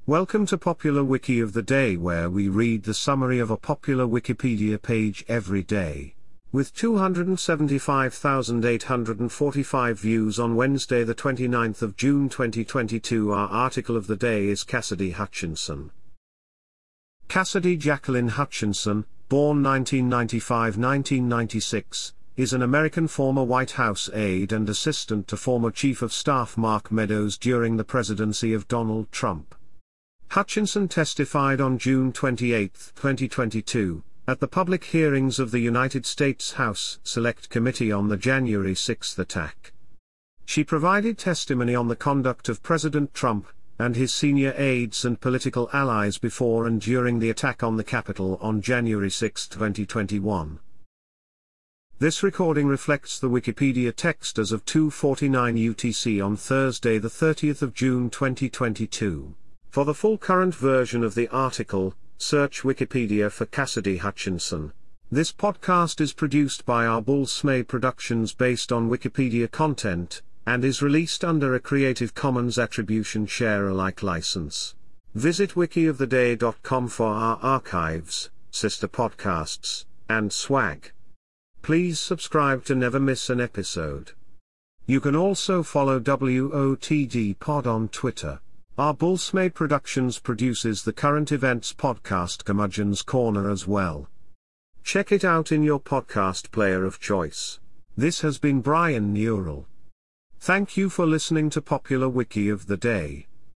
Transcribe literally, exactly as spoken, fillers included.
Welcome to Popular Wiki of the Day, where we read the summary of a popular Wikipedia page every day. With two hundred seventy-five thousand eight hundred forty-five views on Wednesday the twenty-ninth of June twenty twenty-two, our article of the day is Cassidy Hutchinson. Cassidy Jacqueline Hutchinson, born nineteen ninety-five to nineteen ninety-six, is an American former White House aide and assistant to former Chief of Staff Mark Meadows during the presidency of Donald Trump. Hutchinson testified on June twenty-eighth, twenty twenty-two, at the public hearings of the United States House Select Committee on the January sixth attack. She provided testimony on the conduct of President Trump and his senior aides and political allies before and during the attack on the Capitol on January sixth, twenty twenty-one. This recording reflects the Wikipedia text as of two forty-nine U T C on Thursday the thirtieth of June twenty twenty-two. For the full current version of the article, search Wikipedia for Cassidy Hutchinson. This podcast is produced by our Bullsmay Productions based on Wikipedia content, and is released under a Creative Commons Attribution Share Alike license. Visit wiki of the day dot com for our archives, sister podcasts, and swag. Please subscribe to never miss an episode. You can also follow W O T D Pod on Twitter. Our Bullsmay Productions produces the current events podcast Curmudgeon's Corner as well. Check it out in your podcast player of choice. This has been Brian Neural. Thank you for listening to Popular Wiki of the Day.